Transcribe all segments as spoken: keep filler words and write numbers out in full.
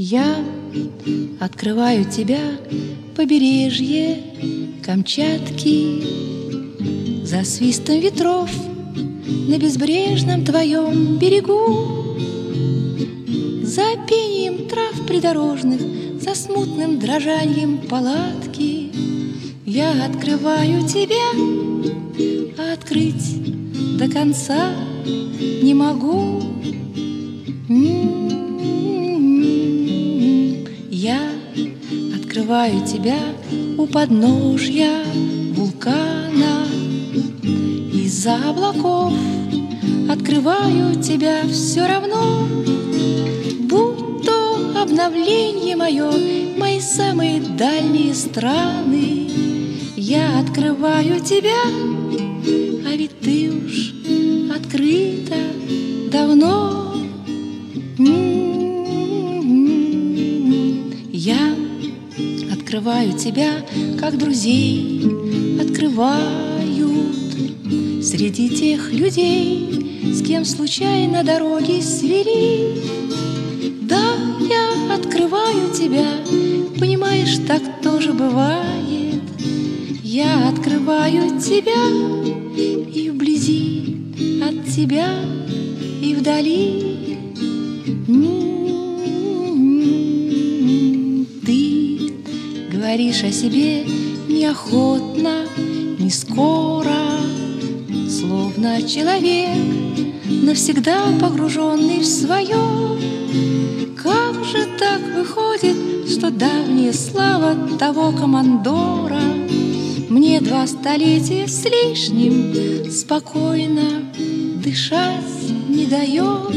Я открываю тебя, побережье Камчатки, за свистом ветров на безбрежном твоем берегу, за пением трав придорожных, за смутным дрожанием палатки. Я открываю тебя, а открыть до конца не могу. Я открываю тебя у подножья вулкана, из-за облаков открываю тебя все равно. Будь то обновление мое, мои самые дальние страны, я открываю тебя, а ведь ты уж открыта давно. Я открываю тебя, как друзей открывают среди тех людей, с кем случайно дороги свели. Да, я открываю тебя, понимаешь, так тоже бывает. Я открываю тебя и вблизи от тебя, и вдали. Ты говоришь о себе неохотно, не скоро, словно человек, навсегда погруженный в свое. Как же так выходит, что давняя слава того командора мне два столетия с лишним спокойно дышать не дает?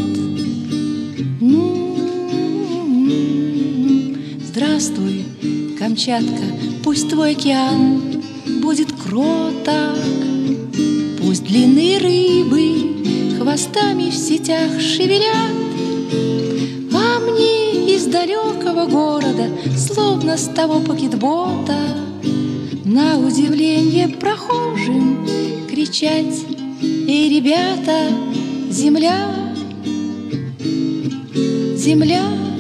Здравствуй, Камчатка, пусть твой океан будет кроток, пусть длинные рыбы хвостами в сетях шевелят, а мне из далекого города, словно с того пакетбота, на удивление прохожим кричать: эй, ребята, земля, земля.